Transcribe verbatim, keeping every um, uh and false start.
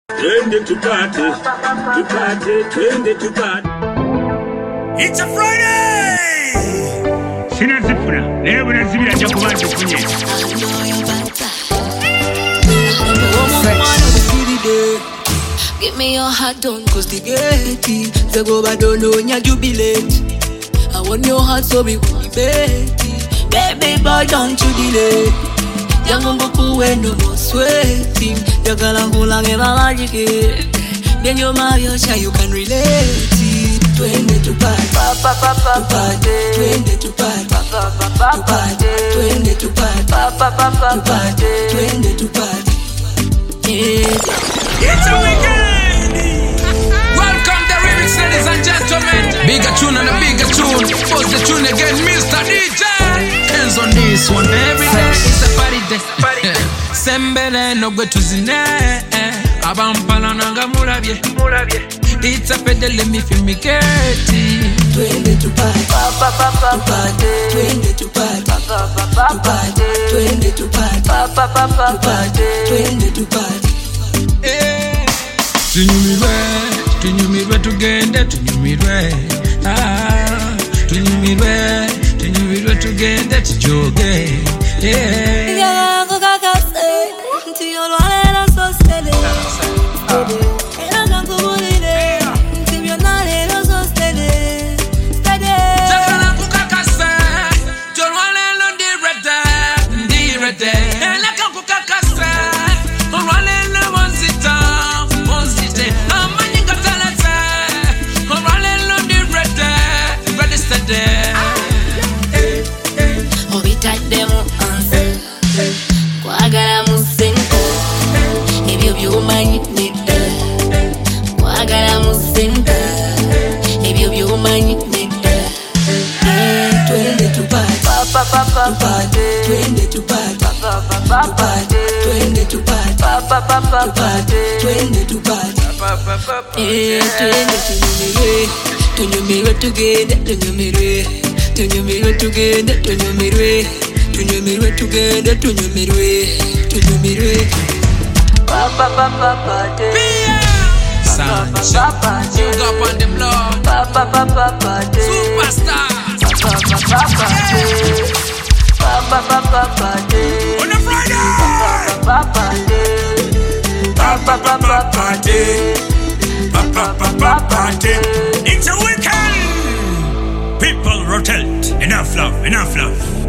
Twende tupate, tupate, twende tupate. It's a Friday! Sina zipuna, leo unazibira cha kubanza kunye. Give me your heart, don't castigate it. The go bad, don't know ya jubilate. I want your heart, so we will be betty. Baby boy, don't you delay. Yango mboku we no more sweating. Yakala hula ngema magic. Then you're my shy, you can relate it. Twende tupate, papa papa tupate. Twende tupate, papa papa tupate. Twende tupate, papa papa tupate. Twende tupate. It's a weekend. Welcome the remix, ladies and gentlemen. Bigger tune and a bigger tune. Post the tune again, Mister D J. Hands on this one. Every day is a party day. Sembele no go to zine. Abampala nanga mulabye. It's a pedal, let me feel me getty. Twende tupate, papa papa tupate. Twende tupate, papa papa tupate. Twende tupate, papa papa tupate. Twende tupate. Eh, tunyumirwe, tunyumirwe tugende, tunyumirwe. Ah, tunyumirwe, tunyumirwe tugende, tujoge. Yeah. Ya kokakase, ntiyo lwalera so steady. Era nakubulire, ntiyo nalera so steady. Steady. Chakala kukakase, jolwalelo ndirete, ndirete. Elaka kukakase, olwalelo wonzita, wonzite. Amanyinga talete, olwalelo ndirete, ready steady. Obitaddemu anse, kwagala musenko. Ebyo by'omanyi nedda, kwagala musenko. Ebyo by'omanyi nedda. Twende tupate, papa papa tupate. Twende tupate, papa papa tupate. Twende tupate, papa papa tupate. Twende tupate. Eh, twende tunyumirwe, tunyumirwe tugende, tunyumirwe. Tunyumirwe tugende, tunyumirwe. Tunyumirwe tugende, tunyumirwe. Tunyumirwe. Papa papa pate. Sound check. You up on them Lord. Papa papa pate. Superstar. Papa papa pate. Papa papa pate. On a Friday! Papa pate. Papa papa party, papa papa party. It's a weekend. People rotate. Enough love, enough love.